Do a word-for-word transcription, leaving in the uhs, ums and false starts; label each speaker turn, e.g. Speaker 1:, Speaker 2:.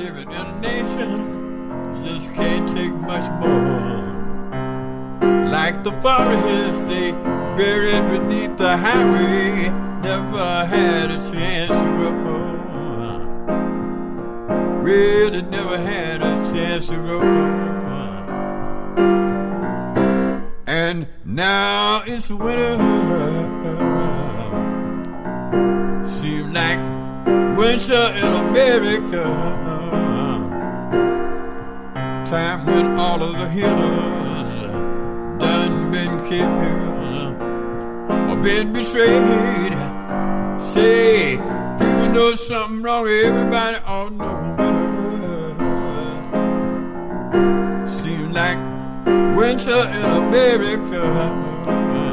Speaker 1: living in a nation just can't take much more. Like the forest they buried beneath the highway, never had a chance to grow. Really never had a chance to grow. And now it's winter. Seems like winter in America. Time when all of the healers done been killed or been betrayed. Say, people know something wrong, everybody ought to know. Seems like winter in America.